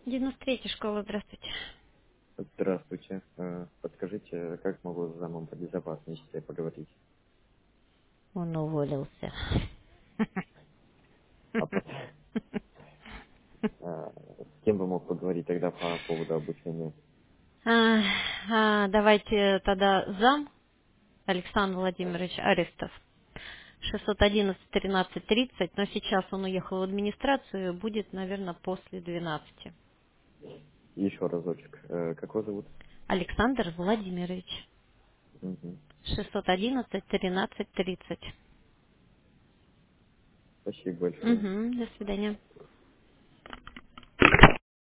93-я школа, здравствуйте. Здравствуйте. Подскажите, как могу с замом по безопасности поговорить? Он уволился. А пот- с кем бы мог поговорить тогда по поводу обучения? Давайте тогда зам Александр Владимирович Арестов. 611-13-30, но сейчас он уехал в администрацию, будет, наверное, после 12. Еще разочек. Как вас зовут? Александр Владимирович. Мгм. 611-13-30. Спасибо большое. До свидания.